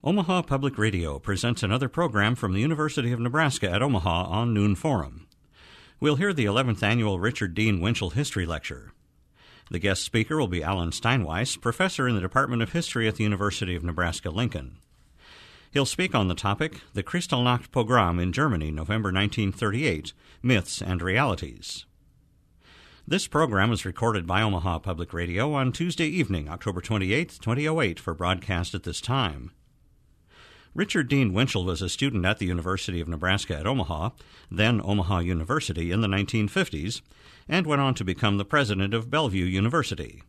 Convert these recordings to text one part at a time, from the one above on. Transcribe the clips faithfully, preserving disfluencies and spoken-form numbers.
Omaha Public Radio presents another program from the University of Nebraska at Omaha on Noon Forum. We'll hear the eleventh Annual Richard Dean Winchell History Lecture. The guest speaker will be Alan Steinweiss, professor in the Department of History at the University of Nebraska-Lincoln. He'll speak on the topic, the Kristallnacht Pogrom in Germany, November nineteen thirty-eight, Myths and Realities. This program was recorded by Omaha Public Radio on Tuesday evening, October twenty-eighth, two thousand eight, for broadcast at this time. Richard Dean Winchell was a student at the University of Nebraska at Omaha, then Omaha University, in the nineteen fifties, and went on to become the president of Bellevue University.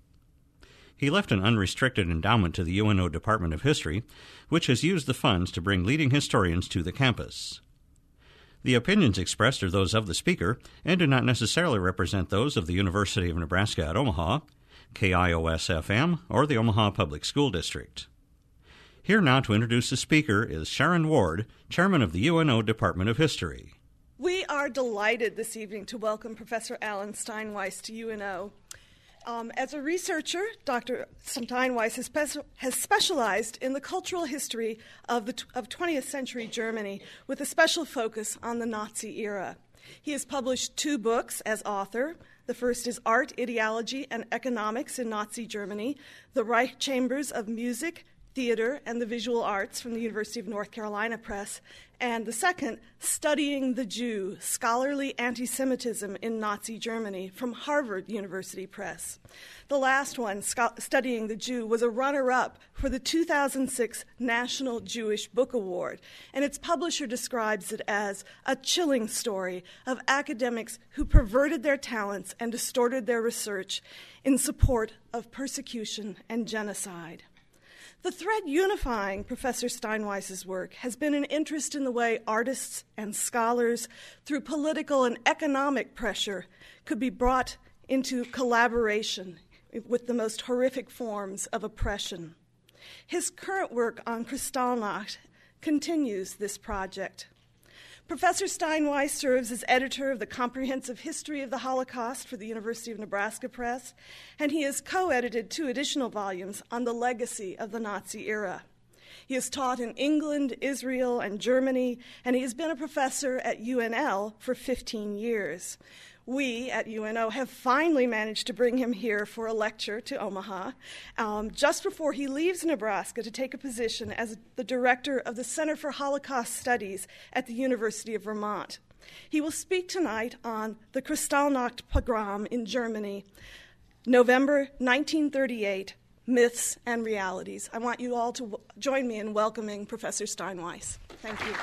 He left an unrestricted endowment to the U N O Department of History, which has used the funds to bring leading historians to the campus. The opinions expressed are those of the speaker and do not necessarily represent those of the University of Nebraska at Omaha, K I O S F M, or the Omaha Public School District. Here now to introduce the speaker is Sharon Ward, chairman of the U N O Department of History. We are delighted this evening to welcome Professor Alan Steinweiss to U N O. Um, as a researcher, Doctor Steinweiss has, spe- has specialized in the cultural history of the t- of twentieth century Germany with a special focus on the Nazi era. He has published two books as author. The first is Art, Ideology, and Economics in Nazi Germany, The Reich Chambers of Music, Theater, and the Visual Arts from the University of North Carolina Press, and the second, Studying the Jew, Scholarly Anti-Semitism in Nazi Germany from Harvard University Press. The last one, Sco- Studying the Jew, was a runner-up for the two thousand six National Jewish Book Award, and its publisher describes it as a chilling story of academics who perverted their talents and distorted their research in support of persecution and genocide. The thread unifying Professor Steinweiss's work has been an interest in the way artists and scholars, through political and economic pressure, could be brought into collaboration with the most horrific forms of oppression. His current work on Kristallnacht continues this project. Professor Steinweiss serves as editor of the Comprehensive History of the Holocaust for the University of Nebraska Press, and he has co-edited two additional volumes on the legacy of the Nazi era. He has taught in England, Israel, and Germany, and he has been a professor at U N L for fifteen years. We at U N O have finally managed to bring him here for a lecture to Omaha um, just before he leaves Nebraska to take a position as the director of the Center for Holocaust Studies at the University of Vermont. He will speak tonight on the Kristallnacht Pogrom in Germany, November nineteen thirty-eight, Myths and Realities. I want you all to w- join me in welcoming Professor Steinweiss. Thank you.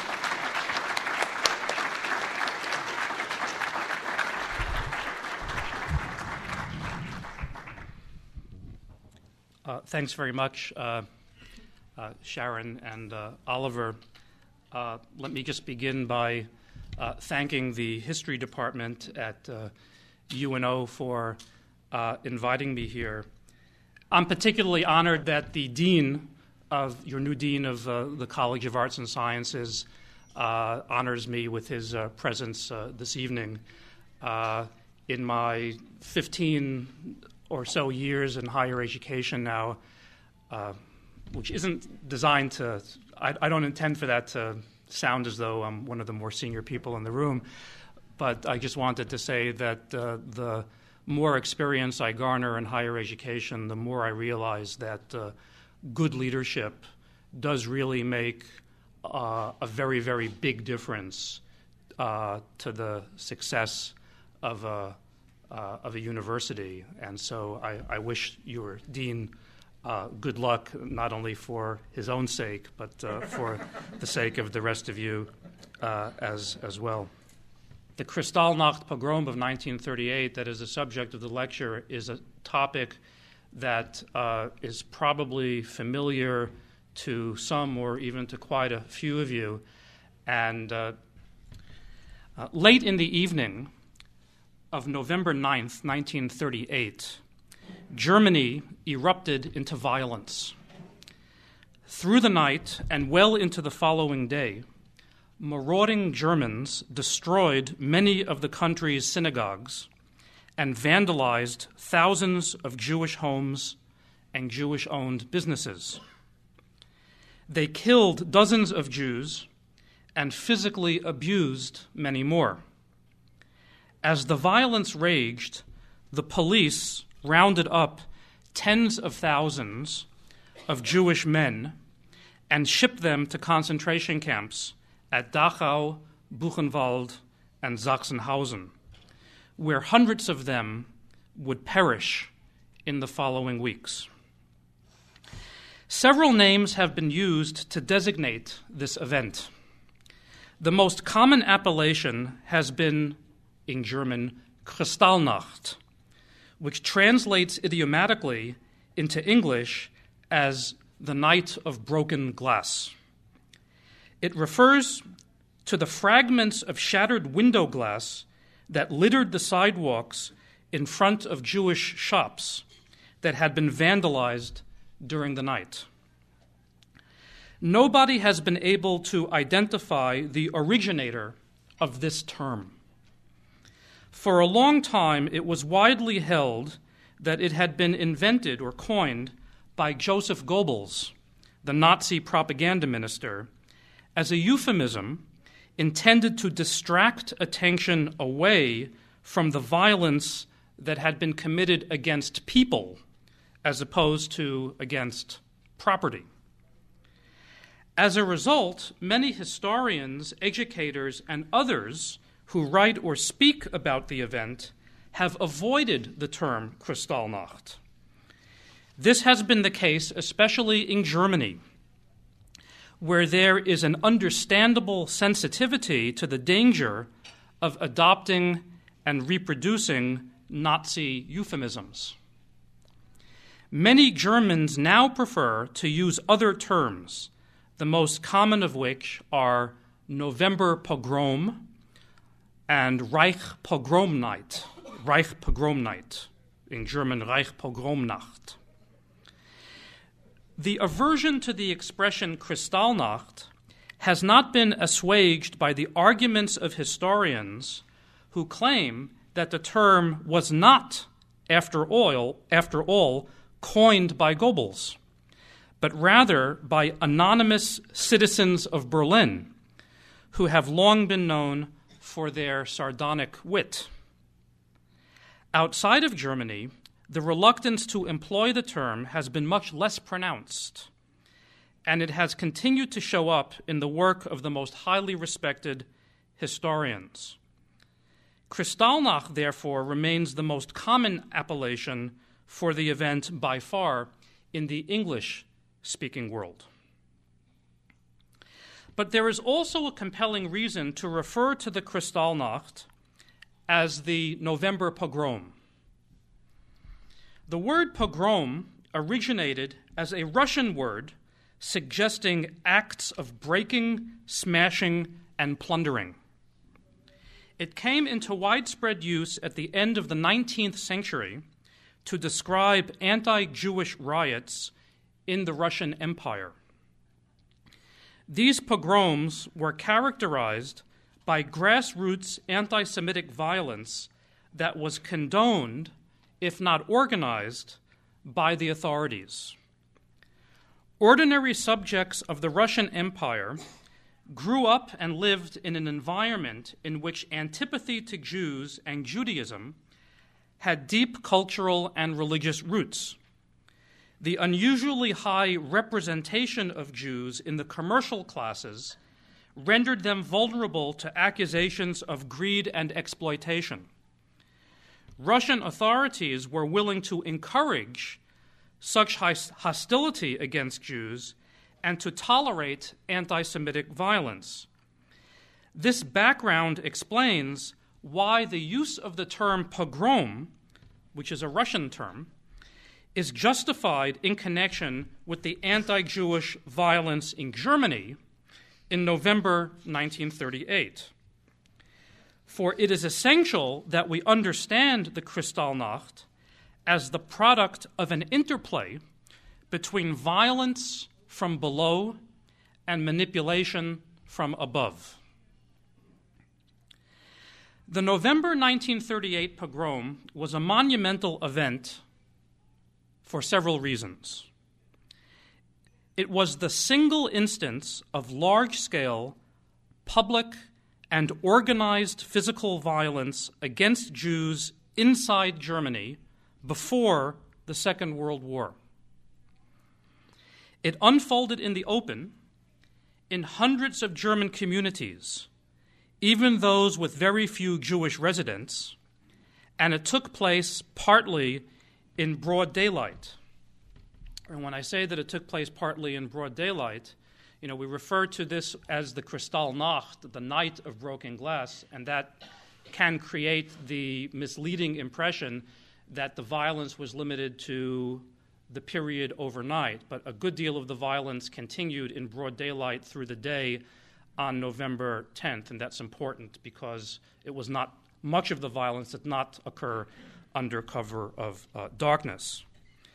Uh, thanks very much, uh, uh, Sharon and uh, Oliver. Uh, let me just begin by uh, thanking the History Department at uh, U N O for uh, inviting me here. I'm particularly honored that the dean of, your new dean of uh, the College of Arts and Sciences uh, honors me with his uh, presence uh, this evening. Uh, in my fifteen or so years in higher education now, uh, which isn't designed to, I, I don't intend for that to sound as though I'm one of the more senior people in the room, but I just wanted to say that uh, the more experience I garner in higher education, the more I realize that uh, good leadership does really make uh, a very, very big difference uh, to the success of a Uh, of a university. And so I, I wish your dean uh, good luck, not only for his own sake, but uh, for the sake of the rest of you uh, as, as well. The Kristallnacht Pogrom of nineteen thirty-eight, that is the subject of the lecture, is a topic that uh, is probably familiar to some or even to quite a few of you. And uh, uh, late in the evening of November ninth, nineteen thirty-eight, Germany erupted into violence. Through the night and well into the following day, marauding Germans destroyed many of the country's synagogues and vandalized thousands of Jewish homes and Jewish-owned businesses. They killed dozens of Jews and physically abused many more. As the violence raged, the police rounded up tens of thousands of Jewish men and shipped them to concentration camps at Dachau, Buchenwald, and Sachsenhausen, where hundreds of them would perish in the following weeks. Several names have been used to designate this event. The most common appellation has been, in German, Kristallnacht, which translates idiomatically into English as the night of broken glass. It refers to the fragments of shattered window glass that littered the sidewalks in front of Jewish shops that had been vandalized during the night. Nobody has been able to identify the originator of this term. For a long time, it was widely held that it had been invented or coined by Joseph Goebbels, the Nazi propaganda minister, as a euphemism intended to distract attention away from the violence that had been committed against people as opposed to against property. As a result, many historians, educators, and others who write or speak about the event have avoided the term Kristallnacht. This has been the case especially in Germany, where there is an understandable sensitivity to the danger of adopting and reproducing Nazi euphemisms. Many Germans now prefer to use other terms, the most common of which are November pogrom and Reich Pogromnight, Reich Pogromnight, in German Reich Pogromnacht. The aversion to the expression Kristallnacht has not been assuaged by the arguments of historians who claim that the term was not, after all, after all, coined by Goebbels, but rather by anonymous citizens of Berlin who have long been known for their sardonic wit. Outside of Germany, the reluctance to employ the term has been much less pronounced, and it has continued to show up in the work of the most highly respected historians. Kristallnacht, therefore, remains the most common appellation for the event by far in the English-speaking world. But there is also a compelling reason to refer to the Kristallnacht as the November pogrom. The word pogrom originated as a Russian word suggesting acts of breaking, smashing, and plundering. It came into widespread use at the end of the nineteenth century to describe anti-Jewish riots in the Russian Empire. These pogroms were characterized by grassroots anti-Semitic violence that was condoned, if not organized, by the authorities. Ordinary subjects of the Russian Empire grew up and lived in an environment in which antipathy to Jews and Judaism had deep cultural and religious roots. The unusually high representation of Jews in the commercial classes rendered them vulnerable to accusations of greed and exploitation. Russian authorities were willing to encourage such hostility against Jews and to tolerate anti-Semitic violence. This background explains why the use of the term pogrom, which is a Russian term, is justified in connection with the anti-Jewish violence in Germany in November nineteen thirty-eight. For it is essential that we understand the Kristallnacht as the product of an interplay between violence from below and manipulation from above. The November nineteen thirty-eight pogrom was a monumental event for several reasons. It was the single instance of large-scale, public, and organized physical violence against Jews inside Germany before the Second World War. It unfolded in the open in hundreds of German communities, even those with very few Jewish residents, and it took place partly in broad daylight. And when I say that it took place partly in broad daylight, you know, we refer to this as the Kristallnacht, the night of broken glass, and that can create the misleading impression that the violence was limited to the period overnight. But a good deal of the violence continued in broad daylight through the day on November tenth, and that's important because it was not much of the violence did not occur under cover of uh, darkness.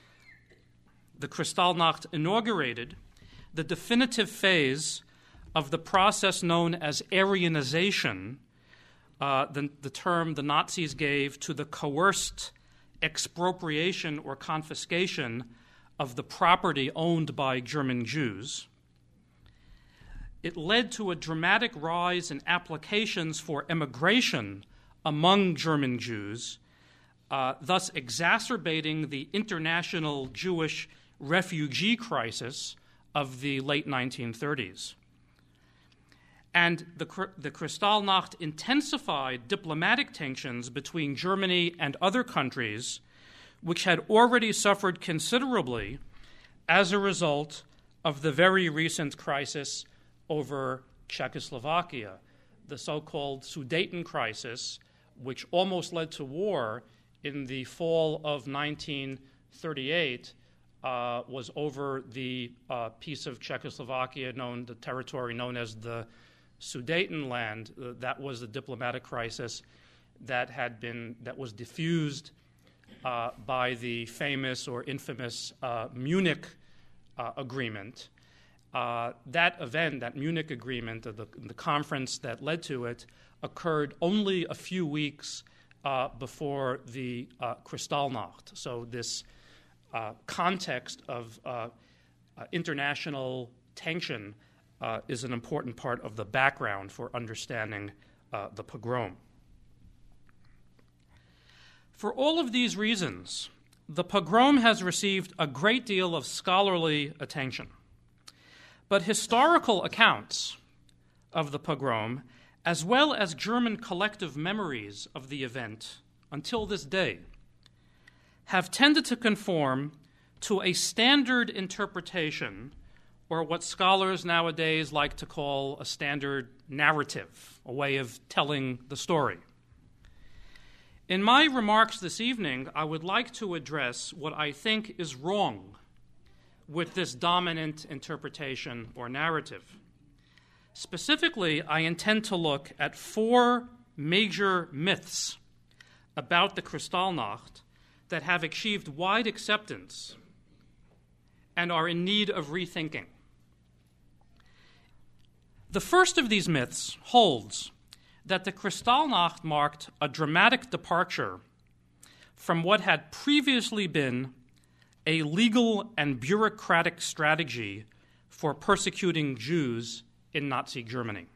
The Kristallnacht inaugurated the definitive phase of the process known as Aryanization, uh, the, the term the Nazis gave to the coerced expropriation or confiscation of the property owned by German Jews. It led to a dramatic rise in applications for immigration among German Jews, uh, thus exacerbating the international Jewish refugee crisis of the late nineteen thirties. And the, the Kristallnacht intensified diplomatic tensions between Germany and other countries, which had already suffered considerably as a result of the very recent crisis over Czechoslovakia, the so-called Sudeten crisis, which almost led to war in the fall of nineteen thirty-eight, uh, was over the uh, piece of Czechoslovakia known, the territory known as the Sudetenland. Uh, that was the diplomatic crisis that had been that was diffused uh, by the famous or infamous uh, Munich uh, agreement. Uh, that event, that Munich agreement, uh, the, the conference that led to it, occurred only a few weeks uh, before the uh, Kristallnacht. So this uh, context of uh, uh, international tension uh, is an important part of the background for understanding uh, the pogrom. For all of these reasons, the pogrom has received a great deal of scholarly attention. But historical accounts of the pogrom, as well as German collective memories of the event until this day, have tended to conform to a standard interpretation, or what scholars nowadays like to call a standard narrative, a way of telling the story. In my remarks this evening, I would like to address what I think is wrong with this dominant interpretation or narrative. Specifically, I intend to look at four major myths about the Kristallnacht that have achieved wide acceptance and are in need of rethinking. The first of these myths holds that the Kristallnacht marked a dramatic departure from what had previously been a legal and bureaucratic strategy for persecuting Jews in Nazi Germany.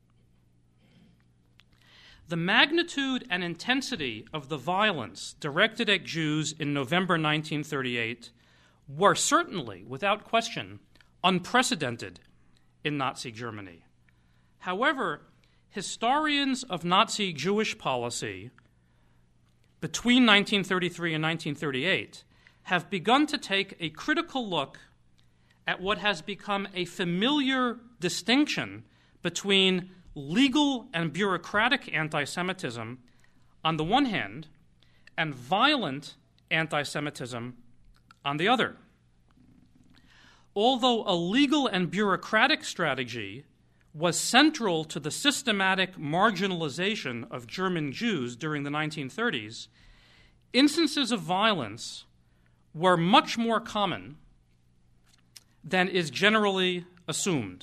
The magnitude and intensity of the violence directed at Jews in November nineteen thirty-eight were certainly, without question, unprecedented in Nazi Germany. However, historians of Nazi Jewish policy between nineteen thirty-three and nineteen thirty-eight have begun to take a critical look at what has become a familiar distinction between legal and bureaucratic anti-Semitism on the one hand and violent anti-Semitism on the other. Although a legal and bureaucratic strategy was central to the systematic marginalization of German Jews during the nineteen thirties, instances of violence were much more common than is generally assumed.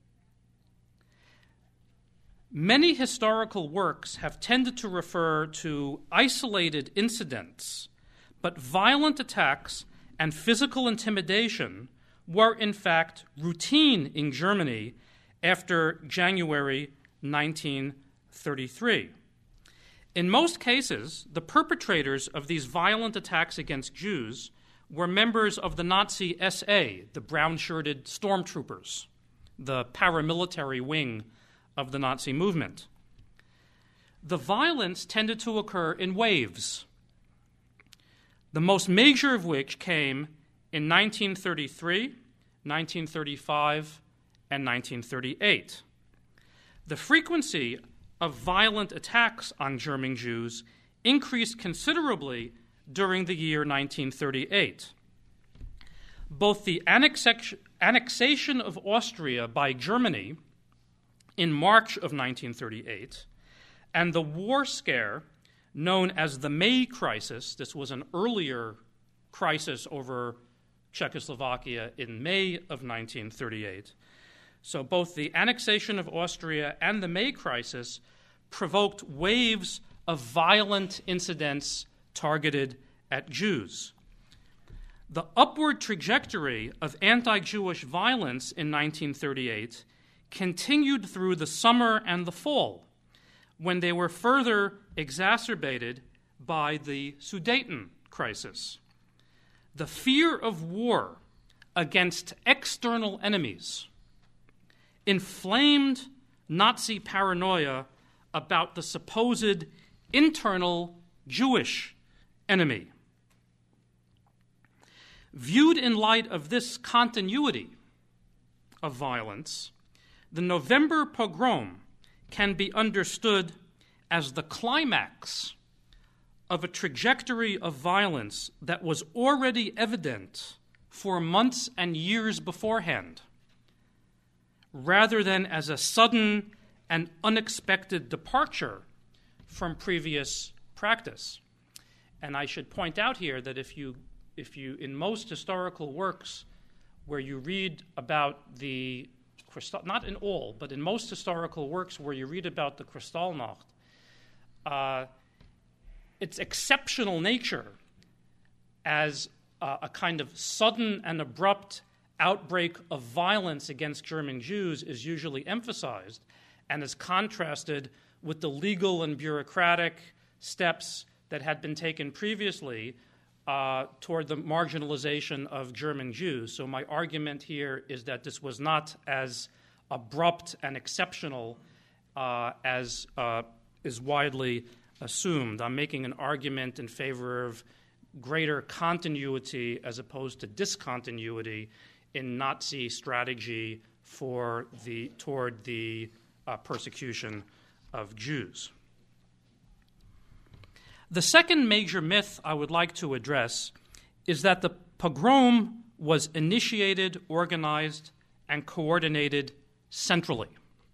Many historical works have tended to refer to isolated incidents, but violent attacks and physical intimidation were in fact routine in Germany after January nineteen thirty-three. In most cases, the perpetrators of these violent attacks against Jews were members of the Nazi S A, the brown-shirted stormtroopers, the paramilitary wing of the Nazi movement. The violence tended to occur in waves, the most major of which came in nineteen thirty-three, nineteen thirty-five, and nineteen thirty-eight. The frequency of violent attacks on German Jews increased considerably during the year nineteen thirty-eight. Both the annexa- annexation of Austria by Germany in March of nineteen thirty-eight and the war scare known as the May Crisis — this was an earlier crisis over Czechoslovakia in May of nineteen thirty-eight. So both the annexation of Austria and the May Crisis provoked waves of violent incidents targeted at Jews. The upward trajectory of anti-Jewish violence in nineteen thirty-eight continued through the summer and the fall, when they were further exacerbated by the Sudeten crisis. The fear of war against external enemies inflamed Nazi paranoia about the supposed internal Jewish enemy. Viewed in light of this continuity of violence, the November pogrom can be understood as the climax of a trajectory of violence that was already evident for months and years beforehand, rather than as a sudden and unexpected departure from previous practice. And I should point out here that if you, if you, in most historical works where you read about the not in all, but in most historical works where you read about the Kristallnacht, uh, its exceptional nature as uh, a kind of sudden and abrupt outbreak of violence against German Jews is usually emphasized and is contrasted with the legal and bureaucratic steps that had been taken previously uh, toward the marginalization of German Jews. So my argument here is that this was not as abrupt and exceptional uh, as uh, is widely assumed. I'm making an argument in favor of greater continuity as opposed to discontinuity in Nazi strategy for the toward the uh, persecution of Jews. The second major myth I would like to address is that the pogrom was initiated, organized, and coordinated centrally.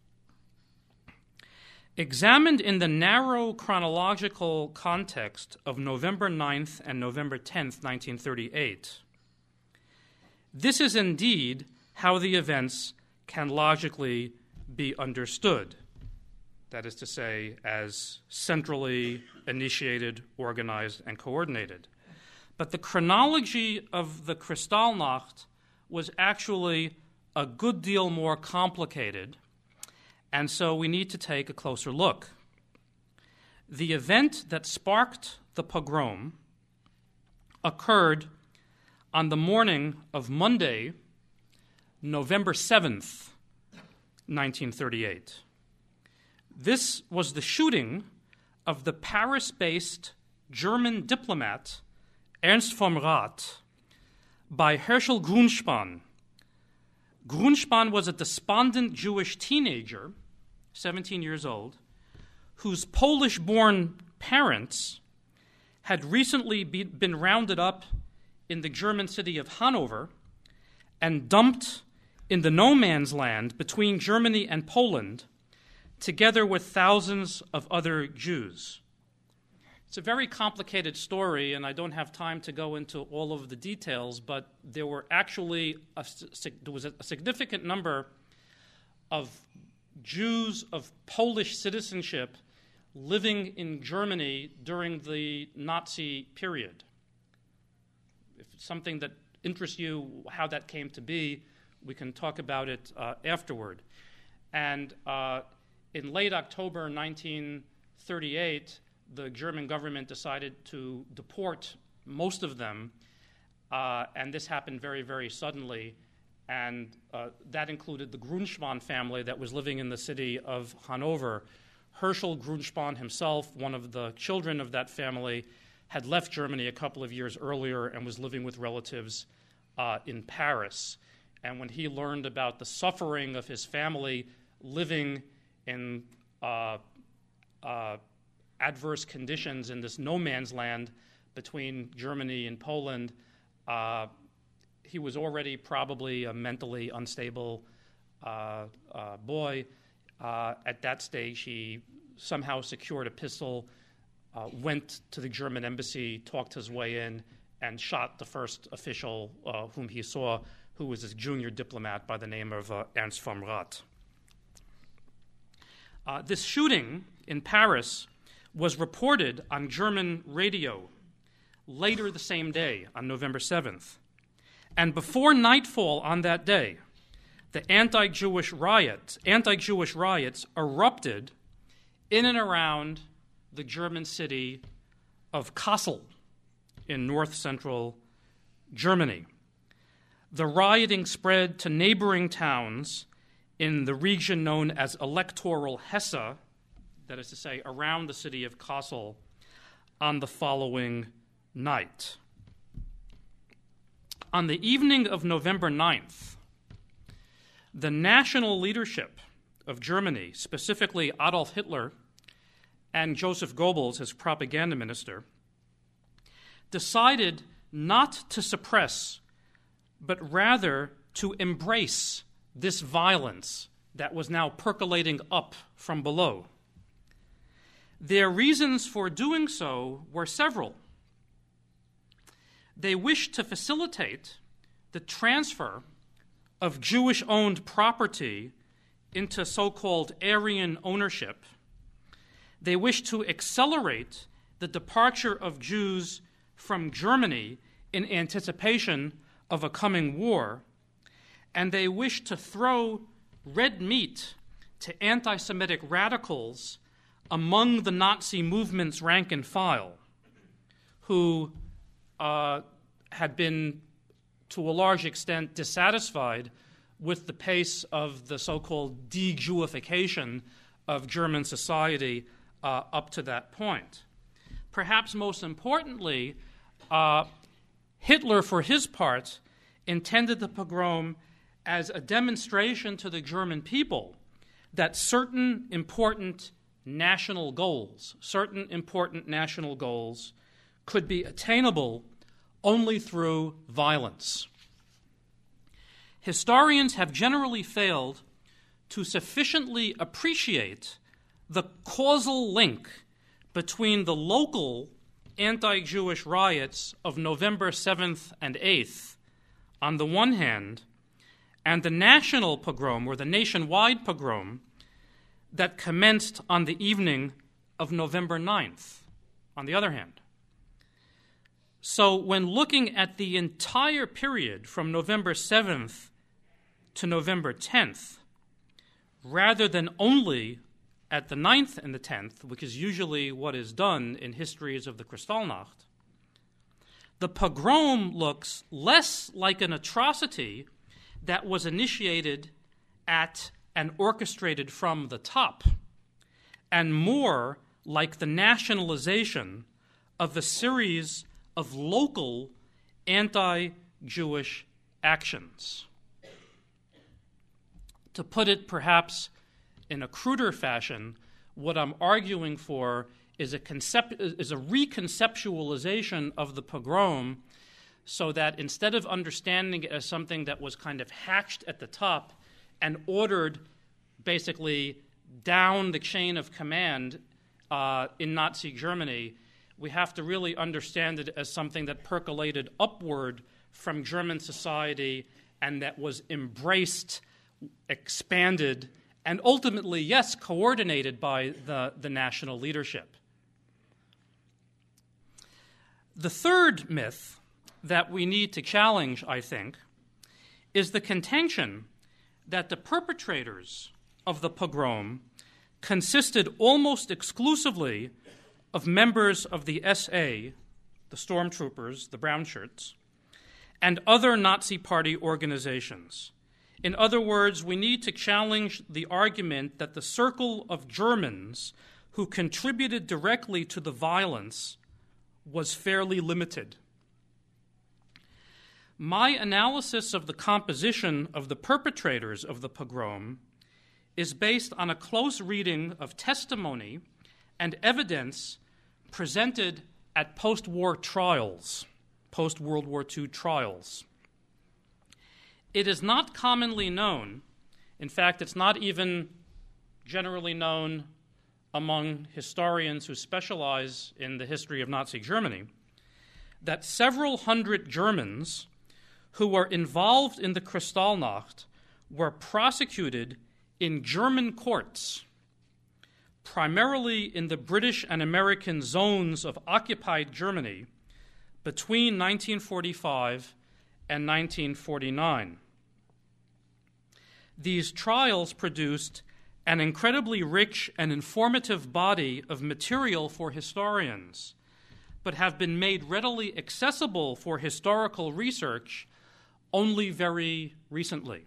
Examined in the narrow chronological context of November ninth and November tenth, nineteen thirty-eight, this is indeed how the events can logically be understood. That is to say, as centrally initiated, organized, and coordinated. But the chronology of the Kristallnacht was actually a good deal more complicated, and so we need to take a closer look. The event that sparked the pogrom occurred on the morning of Monday, November seventh, nineteen thirty-eight. This was the shooting of the Paris-based German diplomat Ernst vom Rath by Herschel Grunspan. Grunspan was a despondent Jewish teenager, seventeen years old, whose Polish-born parents had recently be, been rounded up in the German city of Hanover and dumped in the no man's land between Germany and Poland, together with thousands of other Jews. It's a very complicated story, and I don't have time to go into all of the details, but there were actually a, there was a significant number of Jews of Polish citizenship living in Germany during the Nazi period. If it's something that interests you, how that came to be, we can talk about it uh, afterward. And uh, in late October nineteen thirty-eight, the German government decided to deport most of them, uh, and this happened very, very suddenly. And uh, that included the Grunschwann family that was living in the city of Hanover. Herschel Grunschwann himself, one of the children of that family, had left Germany a couple of years earlier and was living with relatives uh, in Paris. And when he learned about the suffering of his family living in uh, uh, adverse conditions in this no man's land between Germany and Poland, uh, he was already probably a mentally unstable uh, uh, boy. Uh, at that stage, he somehow secured a pistol, uh, went to the German embassy, talked his way in, and shot the first official uh, whom he saw, who was a junior diplomat by the name of uh, Ernst vom Rath. Uh, this shooting in Paris was reported on German radio later the same day, on November seventh. And before nightfall on that day, the anti-Jewish riots, anti-Jewish riots erupted in and around the German city of Kassel in north-central Germany. The rioting spread to neighboring towns in the region known as Electoral Hesse, that is to say, around the city of Kassel, on the following night. On the evening of November ninth, the national leadership of Germany, specifically Adolf Hitler and Joseph Goebbels, his propaganda minister, decided not to suppress, but rather to embrace this violence that was now percolating up from below. Their reasons for doing so were several. They wished to facilitate the transfer of Jewish-owned property into so-called Aryan ownership. They wished to accelerate the departure of Jews from Germany in anticipation of a coming war, and they wished to throw red meat to anti-Semitic radicals among the Nazi movement's rank and file, who uh, had been, to a large extent, dissatisfied with the pace of the so-called de-Jewification of German society uh, up to that point. Perhaps most importantly, uh, Hitler, for his part, intended the pogrom as a demonstration to the German people that certain important national goals, certain important national goals could be attainable only through violence. Historians have generally failed to sufficiently appreciate the causal link between the local anti-Jewish riots of November seventh and eighth on the one hand, and the national pogrom, or the nationwide pogrom, that commenced on the evening of November ninth, on the other hand. So when looking at the entire period from November seventh to November tenth, rather than only at the ninth and the tenth, which is usually what is done in histories of the Kristallnacht, the pogrom looks less like an atrocity that was initiated at and orchestrated from the top, and more like the nationalization of a series of local anti-Jewish actions. To put it perhaps in a cruder fashion, what I'm arguing for is a, concept, is a reconceptualization of the pogrom, so that instead of understanding it as something that was kind of hatched at the top and ordered basically down the chain of command uh, in Nazi Germany, we have to really understand it as something that percolated upward from German society and that was embraced, expanded, and ultimately, yes, coordinated by the, the national leadership. The third myth that we need to challenge, I think, is the contention that the perpetrators of the pogrom consisted almost exclusively of members of the S A, the stormtroopers, the brown shirts, and other Nazi Party organizations. In other words, we need to challenge the argument that the circle of Germans who contributed directly to the violence was fairly limited. My analysis of the composition of the perpetrators of the pogrom is based on a close reading of testimony and evidence presented at post-war trials, post-World War Two trials. It is not commonly known, in fact, it's not even generally known among historians who specialize in the history of Nazi Germany, that several hundred Germans who were involved in the Kristallnacht were prosecuted in German courts, primarily in the British and American zones of occupied Germany between nineteen forty-five and nineteen forty-nine. These trials produced an incredibly rich and informative body of material for historians, but have been made readily accessible for historical research only very recently.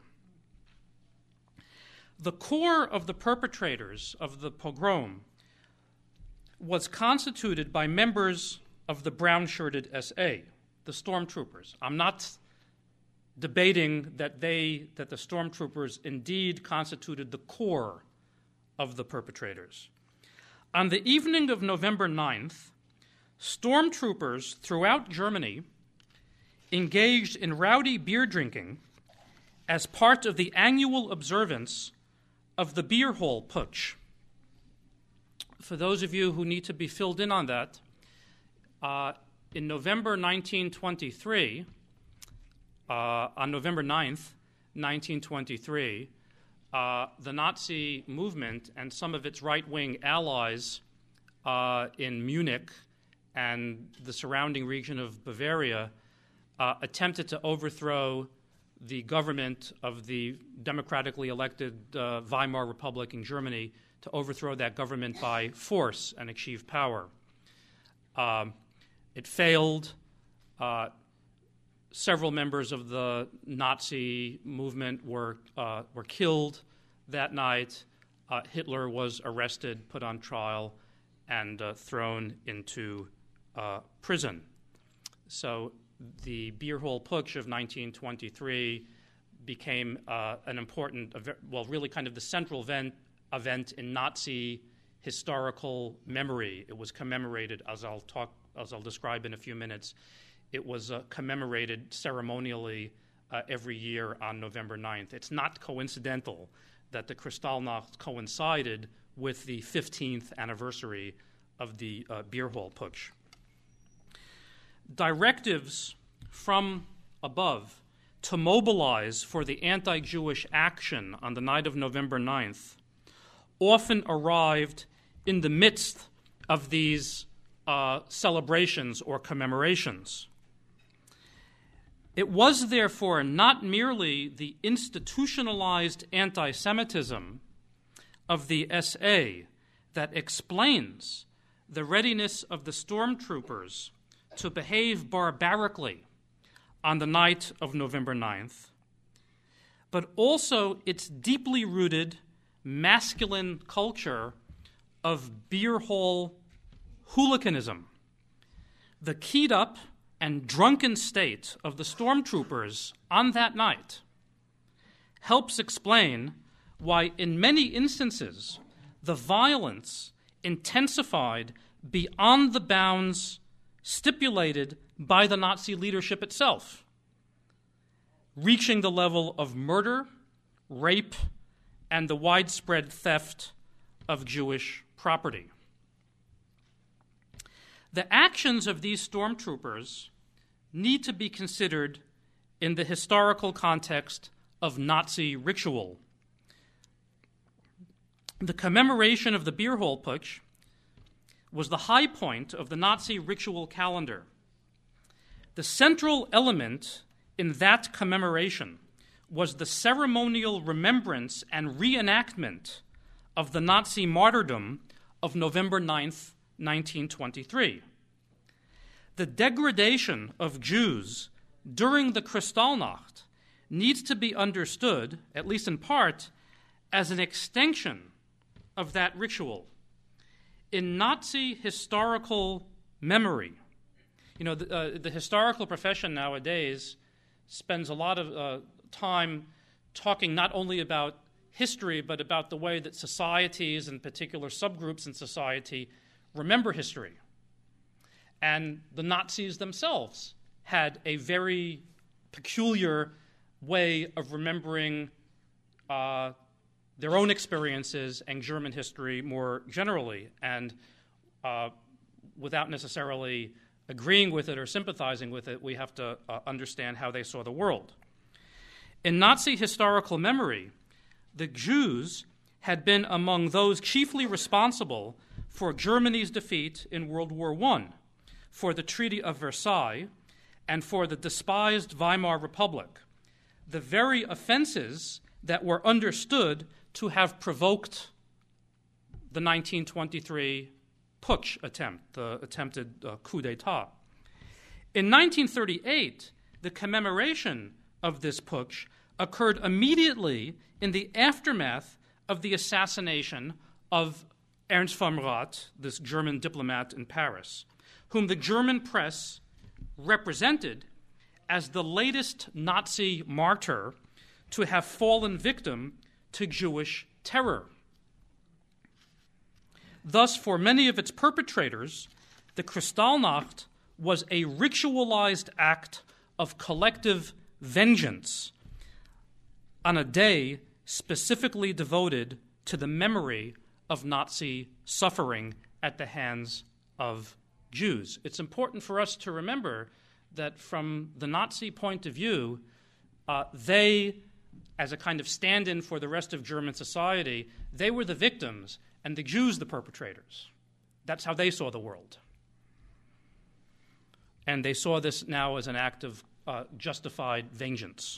The core of the perpetrators of the pogrom was constituted by members of the brown-shirted S A, the stormtroopers. I'm not debating that they, that the stormtroopers indeed constituted the core of the perpetrators. On the evening of November ninth, stormtroopers throughout Germany engaged in rowdy beer drinking as part of the annual observance of the Beer Hall Putsch. For those of you who need to be filled in on that, uh, in November nineteen twenty-three, uh, on November ninth, nineteen twenty-three, uh, the Nazi movement and some of its right-wing allies uh, in Munich and the surrounding region of Bavaria uh, attempted to overthrow the government of the democratically elected uh, Weimar Republic in Germany, to overthrow that government by force and achieve power. Um, it failed. Uh, several members of the Nazi movement were uh, were killed that night. Uh, Hitler was arrested, put on trial, and uh, thrown into uh, prison. So the Beer Hall Putsch of nineteen twenty-three became uh, an important, well, really kind of the central event, event in Nazi historical memory. It was commemorated, as I'll talk, as I'll describe in a few minutes. It was uh, commemorated ceremonially uh, every year on November ninth. It's not coincidental that the Kristallnacht coincided with the fifteenth anniversary of the uh, Beer Hall Putsch. Directives from above to mobilize for the anti-Jewish action on the night of November ninth often arrived in the midst of these uh, celebrations or commemorations. It was, therefore, not merely the institutionalized anti-Semitism of the S A that explains the readiness of the stormtroopers to behave barbarically on the night of November ninth, but also its deeply rooted masculine culture of beer hall hooliganism. The keyed-up and drunken state of the stormtroopers on that night helps explain why, in many instances, the violence intensified beyond the bounds stipulated by the Nazi leadership itself, reaching the level of murder, rape, and the widespread theft of Jewish property. The actions of these stormtroopers need to be considered in the historical context of Nazi ritual. The commemoration of the Beer Hall Putsch was the high point of the Nazi ritual calendar. The central element in that commemoration was the ceremonial remembrance and reenactment of the Nazi martyrdom of November ninth, nineteen twenty-three. The degradation of Jews during the Kristallnacht needs to be understood, at least in part, as an extension of that ritual. In Nazi historical memory, you know, the, uh, the historical profession nowadays spends a lot of uh, time talking not only about history, but about the way that societies and particular subgroups in society remember history. And the Nazis themselves had a very peculiar way of remembering uh, their own experiences and German history more generally, and uh, without necessarily agreeing with it or sympathizing with it, we have to uh, understand how they saw the world. In Nazi historical memory, the Jews had been among those chiefly responsible for Germany's defeat in World War One, for the Treaty of Versailles, and for the despised Weimar Republic, the very offenses that were understood to have provoked the nineteen twenty-three putsch attempt, the attempted uh, coup d'etat. In nineteen thirty-eight, the commemoration of this putsch occurred immediately in the aftermath of the assassination of Ernst von Rath, this German diplomat in Paris, whom the German press represented as the latest Nazi martyr to have fallen victim to Jewish terror. Thus, for many of its perpetrators, the Kristallnacht was a ritualized act of collective vengeance on a day specifically devoted to the memory of Nazi suffering at the hands of Jews. It's important for us to remember that from the Nazi point of view, uh, they, as a kind of stand-in for the rest of German society, they were the victims and the Jews the perpetrators. That's how they saw the world. And they saw this now as an act of uh, justified vengeance.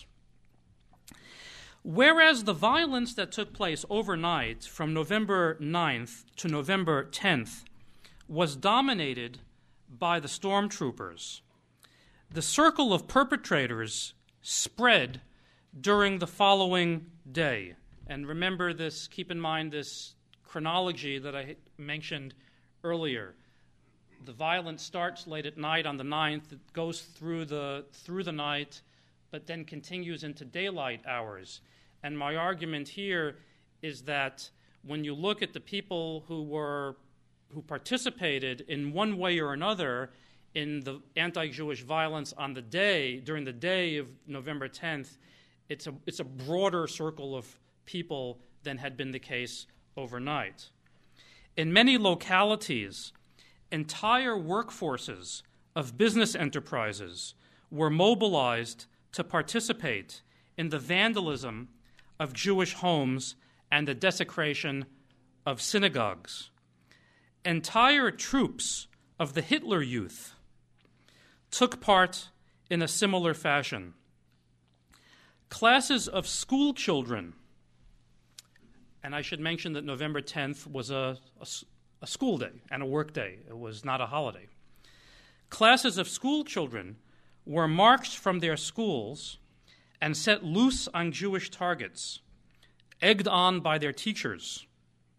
Whereas the violence that took place overnight from November ninth to November tenth was dominated by the stormtroopers, the circle of perpetrators spread during the following day. And remember this, keep in mind this chronology that I mentioned earlier. The violence starts late at night on the ninth, it goes through the through the night, but then continues into daylight hours. And my argument here is that when you look at the people who were who participated in one way or another in the anti-Jewish violence on the day, during the day of November tenth, it's a it's a broader circle of people than had been the case overnight. In many localities, entire workforces of business enterprises were mobilized to participate in the vandalism of Jewish homes and the desecration of synagogues. Entire troops of the Hitler Youth took part in a similar fashion. Classes of school children, and I should mention that November tenth was a, a, a school day and a work day. It was not a holiday. Classes of school children were marched from their schools and set loose on Jewish targets, egged on by their teachers.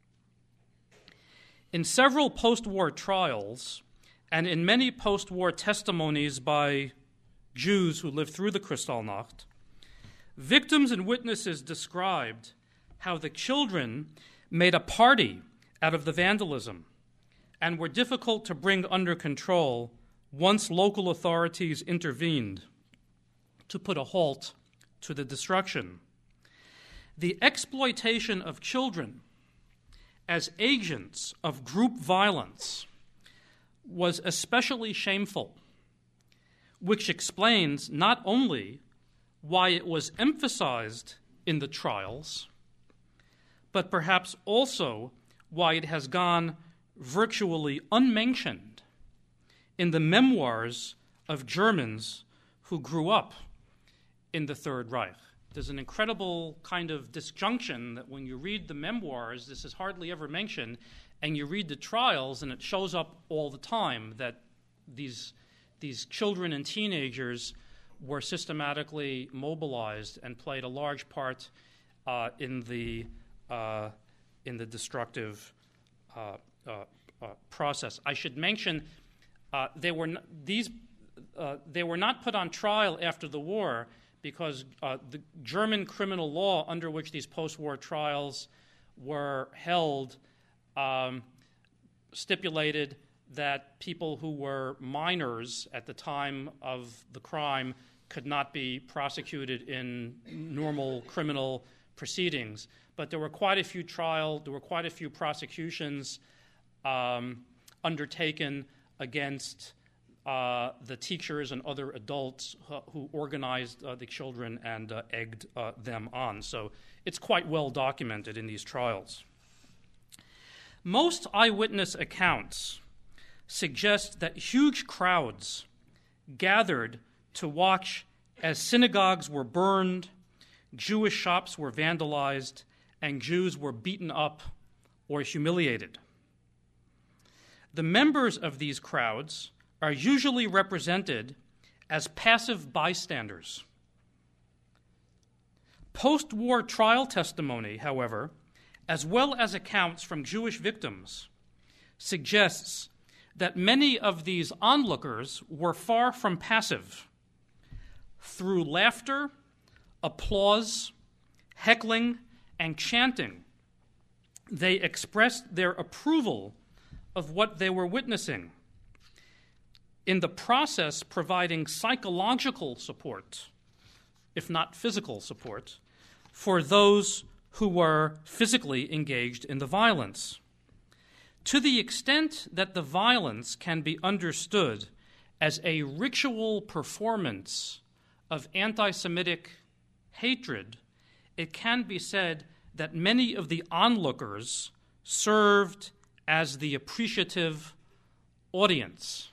In several post-war trials, and in many post-war testimonies by Jews who lived through the Kristallnacht, victims and witnesses described how the children made a party out of the vandalism and were difficult to bring under control once local authorities intervened to put a halt to the destruction. The exploitation of children as agents of group violence was especially shameful, which explains not only why it was emphasized in the trials, but perhaps also why it has gone virtually unmentioned in the memoirs of Germans who grew up in the Third Reich. There's an incredible kind of disjunction that when you read the memoirs, this is hardly ever mentioned, and you read the trials, and it shows up all the time that these, these children and teenagers were systematically mobilized and played a large part uh, in the uh, in the destructive uh, uh, uh, process. I should mention uh, they were n- these uh, they were not put on trial after the war because uh, the German criminal law under which these post-war trials were held um, stipulated that people who were minors at the time of the crime could not be prosecuted in normal criminal proceedings. But there were quite a few trials, there were quite a few prosecutions um, undertaken against uh, the teachers and other adults who, who organized uh, the children and uh, egged uh, them on. So it's quite well documented in these trials. Most eyewitness accounts suggest that huge crowds gathered to watch as synagogues were burned, Jewish shops were vandalized, and Jews were beaten up or humiliated. The members of these crowds are usually represented as passive bystanders. Post-war trial testimony, however, as well as accounts from Jewish victims, suggests that many of these onlookers were far from passive. Through laughter, applause, heckling, and chanting, they expressed their approval of what they were witnessing, in the process providing psychological support, if not physical support, for those who were physically engaged in the violence. To the extent that the violence can be understood as a ritual performance of anti-Semitic hatred, it can be said that many of the onlookers served as the appreciative audience.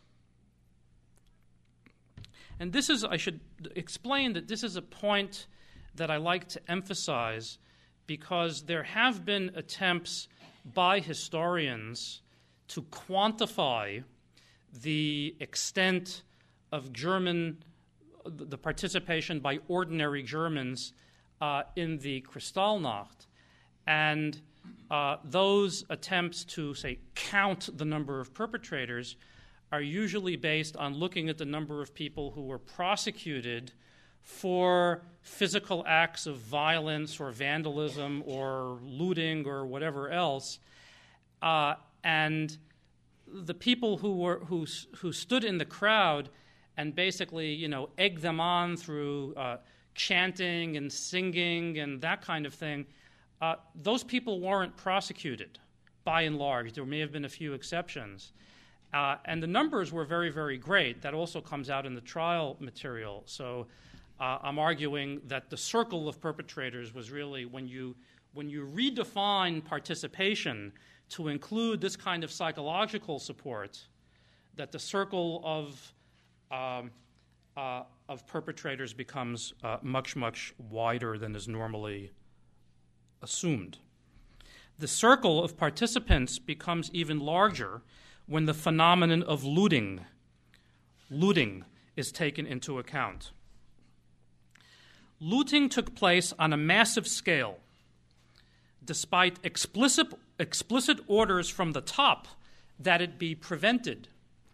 And this is, I should explain that this is a point that I like to emphasize because there have been attempts by historians to quantify the extent of German, the participation by ordinary Germans uh, in the Kristallnacht. And uh, those attempts to, say, count the number of perpetrators are usually based on looking at the number of people who were prosecuted for physical acts of violence or vandalism or looting or whatever else. Uh, and the people who were who who stood in the crowd and basically, you know, egged them on through uh, chanting and singing and that kind of thing, uh, those people weren't prosecuted by and large. There may have been a few exceptions. Uh, and the numbers were very, very great. That also comes out in the trial material. So uh, I'm arguing that the circle of perpetrators was really, when you when you redefine participation to include this kind of psychological support, that the circle of um, uh, of perpetrators becomes uh, much, much wider than is normally assumed. The circle of participants becomes even larger when the phenomenon of looting, looting is taken into account. Looting took place on a massive scale, despite explicit, explicit orders from the top that it be prevented.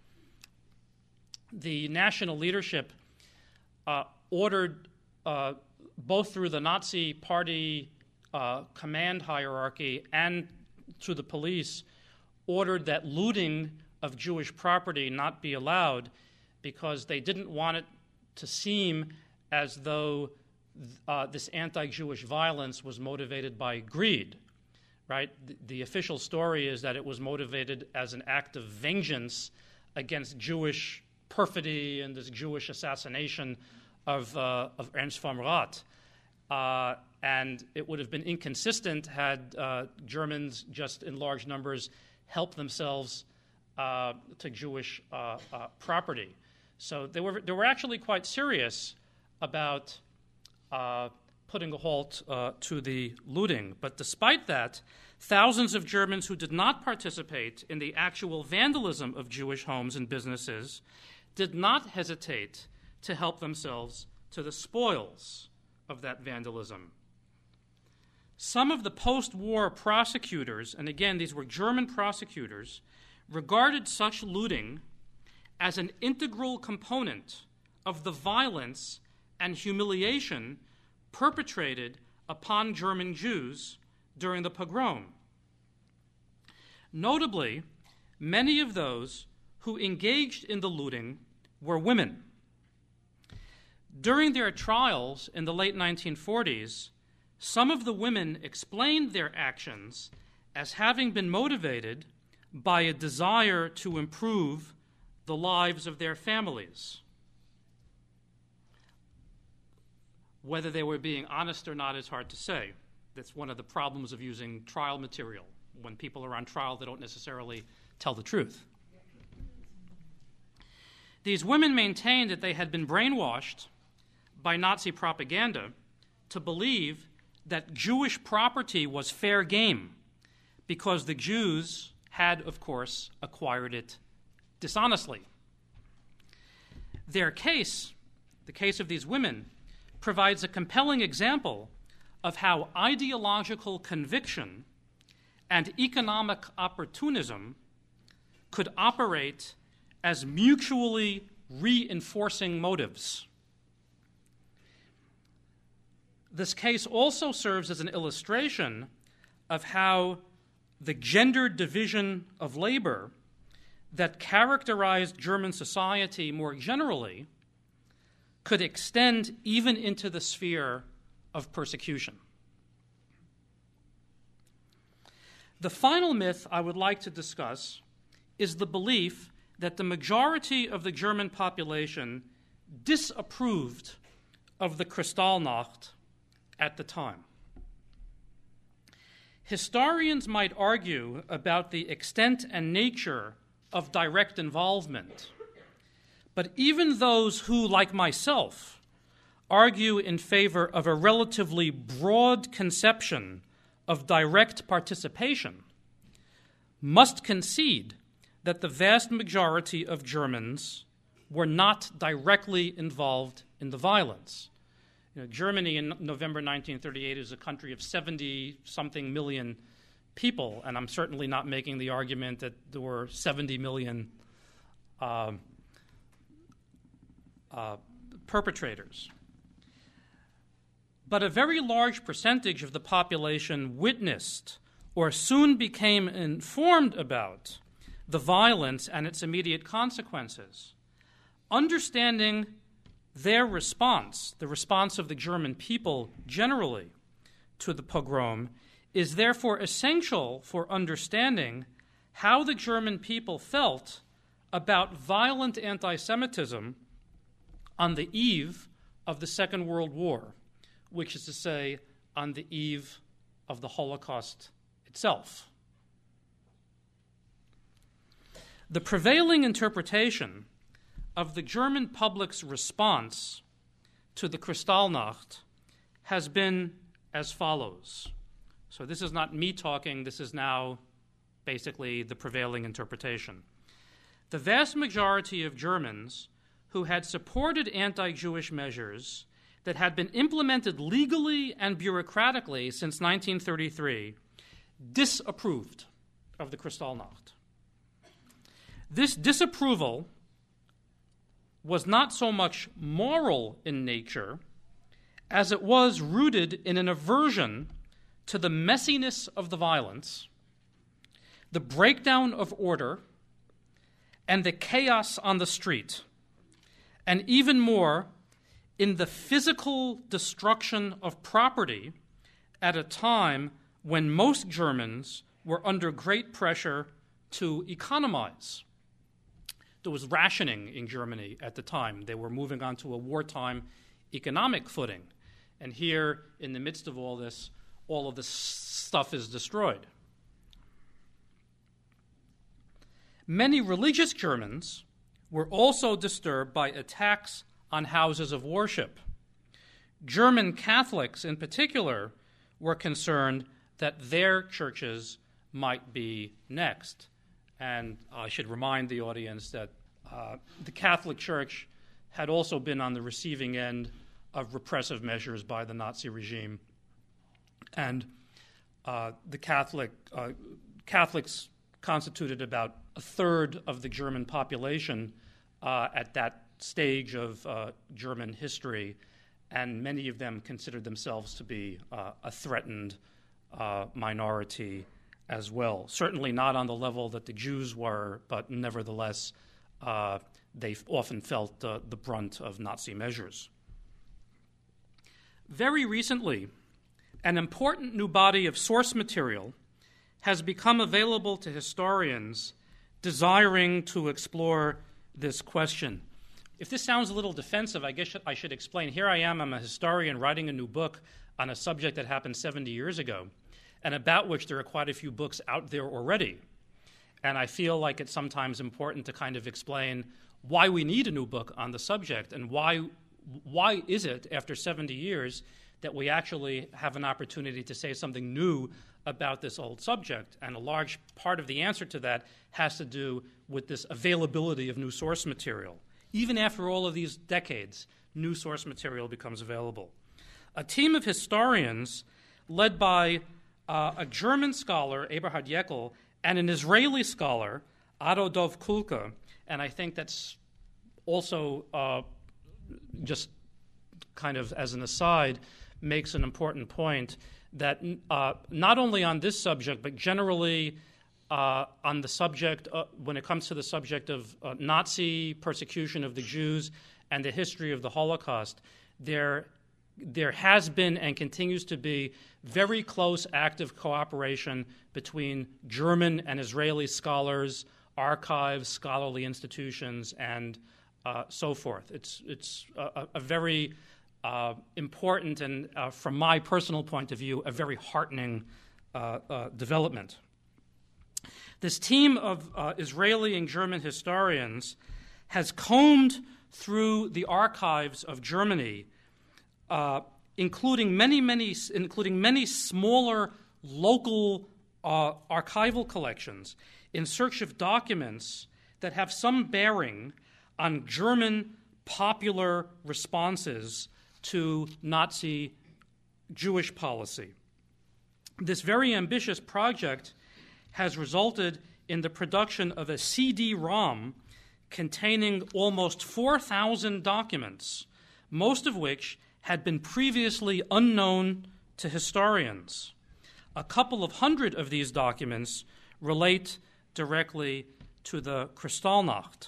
The national leadership uh, ordered, uh, both through the Nazi party uh, command hierarchy and through the police, ordered that looting of Jewish property not be allowed because they didn't want it to seem as though uh, this anti-Jewish violence was motivated by greed, right? The, the official story is that it was motivated as an act of vengeance against Jewish perfidy and this Jewish assassination of, uh, of Ernst vom Rath. Uh, and it would have been inconsistent had uh, Germans just in large numbers help themselves uh, to Jewish uh, uh, property. So they were, they were actually quite serious about uh, putting a halt uh, to the looting. But despite that, thousands of Germans who did not participate in the actual vandalism of Jewish homes and businesses did not hesitate to help themselves to the spoils of that vandalism. Some of the post-war prosecutors, and again, these were German prosecutors, regarded such looting as an integral component of the violence and humiliation perpetrated upon German Jews during the pogrom. Notably, many of those who engaged in the looting were women. During their trials in the late nineteen forties, some of the women explained their actions as having been motivated by a desire to improve the lives of their families. Whether they were being honest or not is hard to say. That's one of the problems of using trial material. When people are on trial, they don't necessarily tell the truth. These women maintained that they had been brainwashed by Nazi propaganda to believe that Jewish property was fair game because the Jews had, of course, acquired it dishonestly. Their case, the case of these women, provides a compelling example of how ideological conviction and economic opportunism could operate as mutually reinforcing motives. This case also serves as an illustration of how the gendered division of labor that characterized German society more generally could extend even into the sphere of persecution. The final myth I would like to discuss is the belief that the majority of the German population disapproved of the Kristallnacht at the time. Historians might argue about the extent and nature of direct involvement, but even those who, like myself, argue in favor of a relatively broad conception of direct participation must concede that the vast majority of Germans were not directly involved in the violence. You know, Germany in November nineteen thirty-eight is a country of seventy-something million people, and I'm certainly not making the argument that there were seventy million uh, uh, perpetrators. But a very large percentage of the population witnessed or soon became informed about the violence and its immediate consequences. Understanding their response, the response of the German people generally to the pogrom, is therefore essential for understanding how the German people felt about violent anti-Semitism on the eve of the Second World War, which is to say, on the eve of the Holocaust itself. The prevailing interpretation of the German public's response to the Kristallnacht has been as follows. So this is not me talking, this is now basically the prevailing interpretation. The vast majority of Germans who had supported anti-Jewish measures that had been implemented legally and bureaucratically since nineteen thirty-three disapproved of the Kristallnacht. This disapproval was not so much moral in nature as it was rooted in an aversion to the messiness of the violence, the breakdown of order, and the chaos on the street, and even more, in the physical destruction of property at a time when most Germans were under great pressure to economize. There was rationing in Germany at the time. They were moving on to a wartime economic footing. And here, in the midst of all this, all of this stuff is destroyed. Many religious Germans were also disturbed by attacks on houses of worship. German Catholics, in particular, were concerned that their churches might be next. And I should remind the audience that uh, the Catholic Church had also been on the receiving end of repressive measures by the Nazi regime. And uh, the Catholic uh, Catholics constituted about a third of the German population uh, at that stage of uh, German history, and many of them considered themselves to be uh, a threatened uh, minority as well. Certainly not on the level that the Jews were, but nevertheless, uh, they often felt uh, the brunt of Nazi measures. Very recently, an important new body of source material has become available to historians desiring to explore this question. If this sounds a little defensive, I guess I should explain. Here I am, I'm a historian writing a new book on a subject that happened seventy years ago, and about which there are quite a few books out there already. And I feel like it's sometimes important to kind of explain why we need a new book on the subject, and why why is it, after seventy years, that we actually have an opportunity to say something new about this old subject. And a large part of the answer to that has to do with this availability of new source material. Even after all of these decades, new source material becomes available. A team of historians led by uh, a German scholar, Eberhard Jäckel, and an Israeli scholar, Ado Dov Kulka, and I think that's also uh, just kind of as an aside, makes an important point that uh, not only on this subject, but generally uh, on the subject, uh, when it comes to the subject of uh, Nazi persecution of the Jews and the history of the Holocaust, there, there has been and continues to be very close active cooperation between German and Israeli scholars, archives, scholarly institutions, and uh, so forth. It's, it's a, a very Uh, important and, uh, from my personal point of view, a very heartening uh, uh, development. This team of uh, Israeli and German historians has combed through the archives of Germany, uh, including many, many, including many smaller local uh, archival collections, in search of documents that have some bearing on German popular responses to Nazi Jewish policy. This very ambitious project has resulted in the production of a C D ROM containing almost four thousand documents, most of which had been previously unknown to historians. A couple of hundred of these documents relate directly to the Kristallnacht.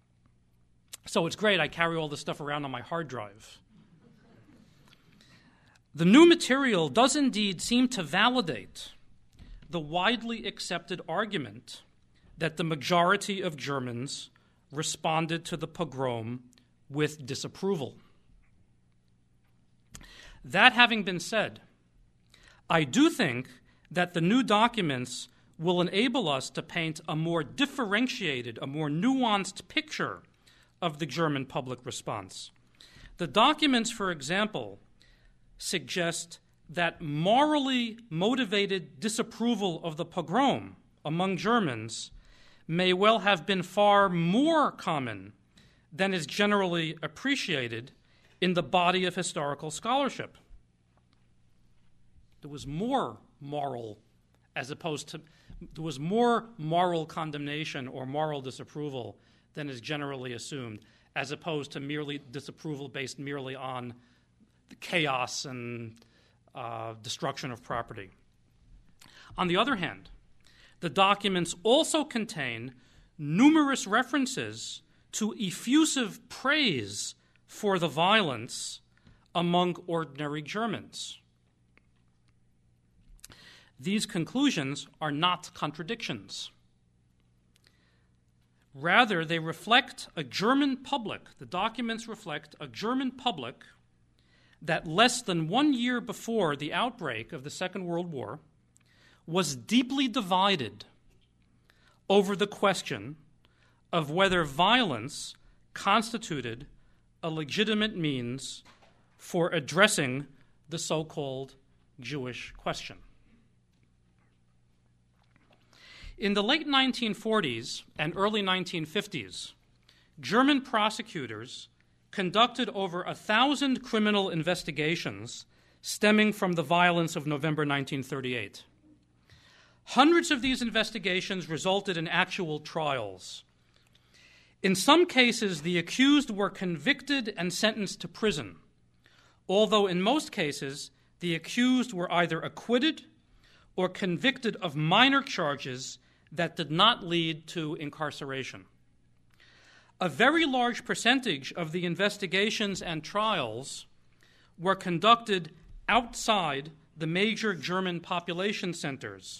So it's great, I carry all this stuff around on my hard drive. The new material does indeed seem to validate the widely accepted argument that the majority of Germans responded to the pogrom with disapproval. That having been said, I do think that the new documents will enable us to paint a more differentiated, a more nuanced picture of the German public response. The documents, for example, suggest that morally motivated disapproval of the pogrom among Germans may well have been far more common than is generally appreciated in the body of historical scholarship. There was more moral, as opposed to, there was more moral condemnation or moral disapproval than is generally assumed, as opposed to merely disapproval based merely on the chaos and uh, destruction of property. On the other hand, the documents also contain numerous references to effusive praise for the violence among ordinary Germans. These conclusions are not contradictions. Rather, they reflect a German public, the documents reflect a German public that less than one year before the outbreak of the Second World War was deeply divided over the question of whether violence constituted a legitimate means for addressing the so-called Jewish question. In the late nineteen forties and early nineteen fifties, German prosecutors conducted over a thousand criminal investigations stemming from the violence of November nineteen thirty-eight. Hundreds of these investigations resulted in actual trials. In some cases, the accused were convicted and sentenced to prison, although in most cases, the accused were either acquitted or convicted of minor charges that did not lead to incarceration. A very large percentage of the investigations and trials were conducted outside the major German population centers.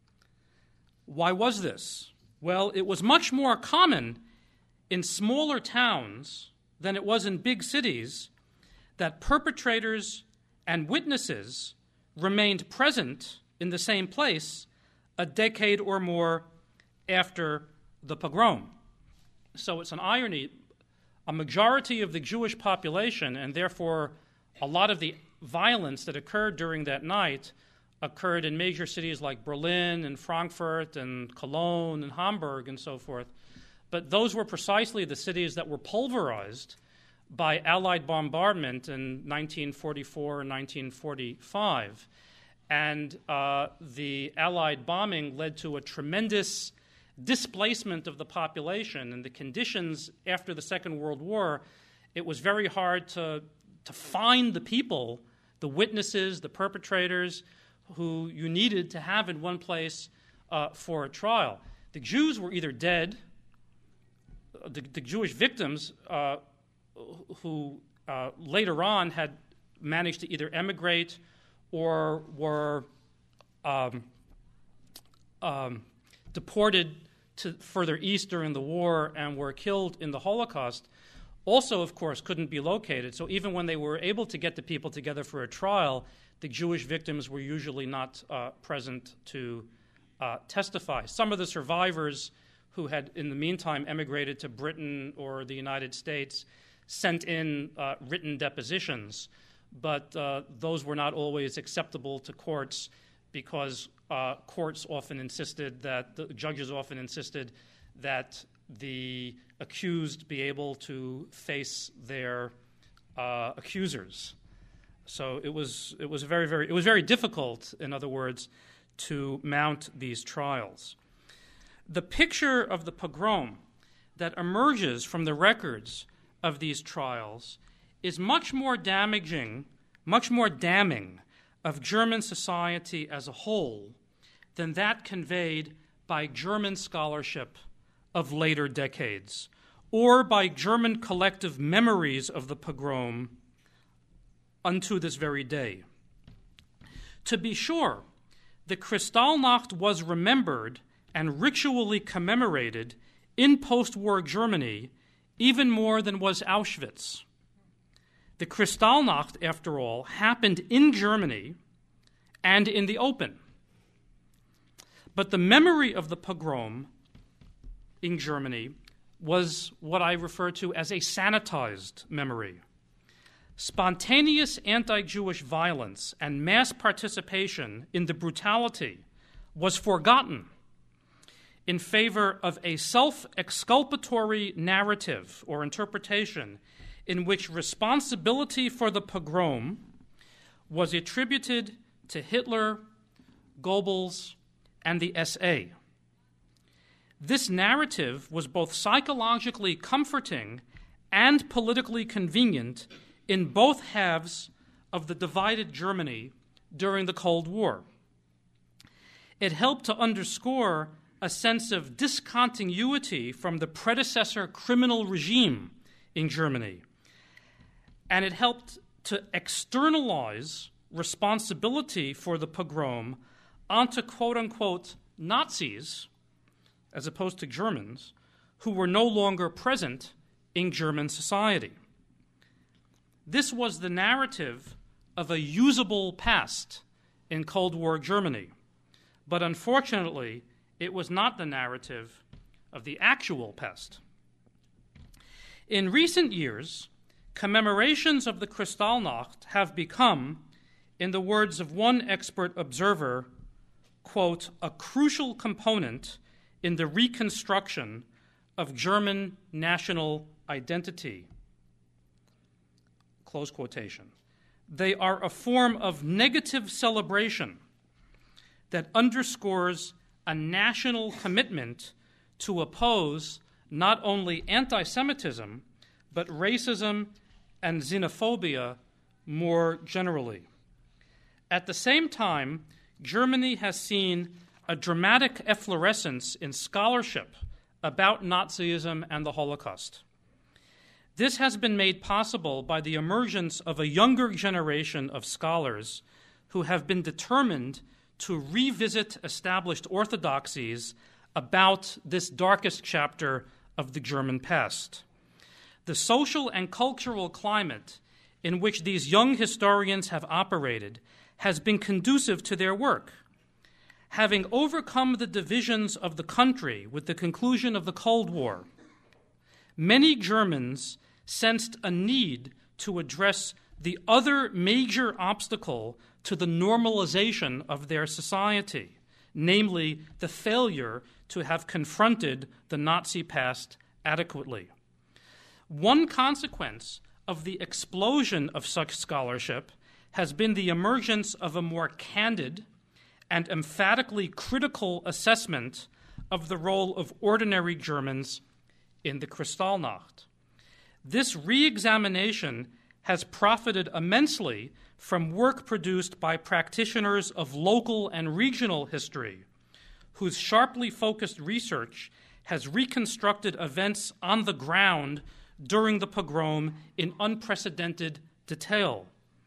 Why was this? Well, it was much more common in smaller towns than it was in big cities that perpetrators and witnesses remained present in the same place a decade or more after the pogrom. So it's an irony. A majority of the Jewish population, and therefore a lot of the violence that occurred during that night, occurred in major cities like Berlin and Frankfurt and Cologne and Hamburg and so forth. But those were precisely the cities that were pulverized by Allied bombardment in nineteen forty-four and nineteen forty-five. And uh, the Allied bombing led to a tremendous displacement of the population. And the conditions after the Second World War, it was very hard to, to find the people, the witnesses, the perpetrators, who you needed to have in one place uh, for a trial. The Jews were either dead, the, the Jewish victims uh, who uh, later on had managed to either emigrate or were um, um, deported to further east during the war and were killed in the Holocaust, also, of course, couldn't be located. So even when they were able to get the people together for a trial, the Jewish victims were usually not uh, present to uh, testify. Some of the survivors who had, in the meantime, emigrated to Britain or the United States sent in uh, written depositions, but uh, those were not always acceptable to courts because uh, courts often insisted that, the judges often insisted that the accused be able to face their uh, accusers. So it was it was very very it was very difficult, in other words, to mount these trials. The picture of the pogrom that emerges from the records of these trials is much more damaging, much more damning of German society as a whole than that conveyed by German scholarship of later decades, or by German collective memories of the pogrom unto this very day. To be sure, the Kristallnacht was remembered and ritually commemorated in post-war Germany even more than was Auschwitz. The Kristallnacht, after all, happened in Germany and in the open. But the memory of the pogrom in Germany was what I refer to as a sanitized memory. Spontaneous anti-Jewish violence and mass participation in the brutality was forgotten in favor of a self-exculpatory narrative or interpretation in which responsibility for the pogrom was attributed to Hitler, Goebbels, and the S A. This narrative was both psychologically comforting and politically convenient in both halves of the divided Germany during the Cold War. It helped to underscore a sense of discontinuity from the predecessor criminal regime in Germany, and it helped to externalize responsibility for the pogrom onto quote-unquote Nazis, as opposed to Germans, who were no longer present in German society. This was the narrative of a usable past in Cold War Germany, but unfortunately, it was not the narrative of the actual pest. In recent years, commemorations of the Kristallnacht have become, in the words of one expert observer, quote, a crucial component in the reconstruction of German national identity, close quotation. They are a form of negative celebration that underscores a national commitment to oppose not only anti-Semitism, but racism and xenophobia more generally. At the same time, Germany has seen a dramatic efflorescence in scholarship about Nazism and the Holocaust. This has been made possible by the emergence of a younger generation of scholars who have been determined to revisit established orthodoxies about this darkest chapter of the German past. The social and cultural climate in which these young historians have operated has been conducive to their work. Having overcome the divisions of the country with the conclusion of the Cold War, many Germans sensed a need to address the other major obstacle to the normalization of their society, namely the failure to have confronted the Nazi past adequately. One consequence of the explosion of such scholarship has been the emergence of a more candid and emphatically critical assessment of the role of ordinary Germans in the Kristallnacht. This re-examination has profited immensely from work produced by practitioners of local and regional history, whose sharply focused research has reconstructed events on the ground during the pogrom in unprecedented detail.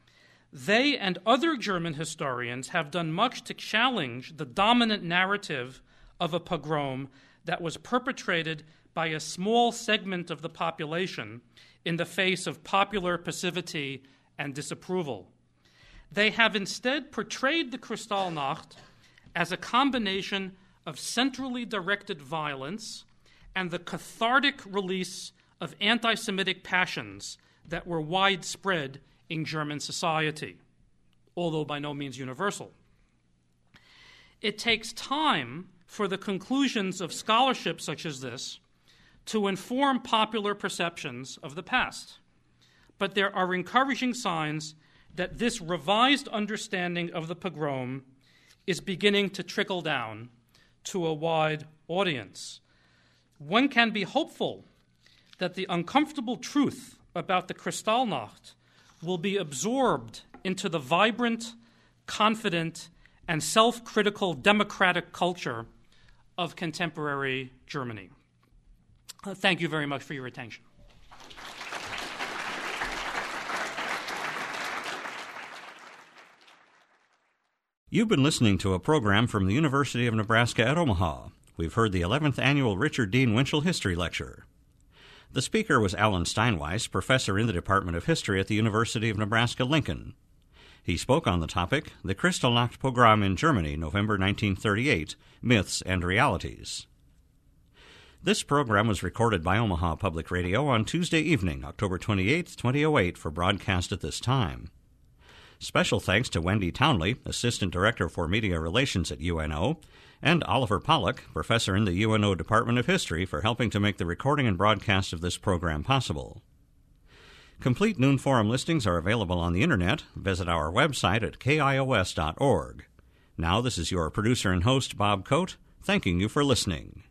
They and other German historians have done much to challenge the dominant narrative of a pogrom that was perpetrated by a small segment of the population in the face of popular passivity and disapproval. They have instead portrayed the Kristallnacht as a combination of centrally directed violence and the cathartic release of anti-Semitic passions that were widespread in German society, although by no means universal. It takes time for the conclusions of scholarship such as this to inform popular perceptions of the past, but there are encouraging signs that this revised understanding of the pogrom is beginning to trickle down to a wide audience. One can be hopeful that the uncomfortable truth about the Kristallnacht will be absorbed into the vibrant, confident, and self-critical democratic culture of contemporary Germany. Uh, thank you very much for your attention. You've been listening to a program from the University of Nebraska at Omaha. We've heard the eleventh Annual Richard Dean Winchell History Lecture. The speaker was Alan Steinweiss, professor in the Department of History at the University of Nebraska-Lincoln. He spoke on the topic, The Kristallnacht Pogrom in Germany, November nineteen thirty-eight, Myths and Realities. This program was recorded by Omaha Public Radio on Tuesday evening, October twenty-eighth, two thousand eight, for broadcast at this time. Special thanks to Wendy Townley, Assistant Director for Media Relations at U N O, and Oliver Pollock, Professor in the U N O Department of History, for helping to make the recording and broadcast of this program possible. Complete Noon Forum listings are available on the Internet. Visit our website at K I O S dot org. Now, this is your producer and host, Bob Coate, thanking you for listening.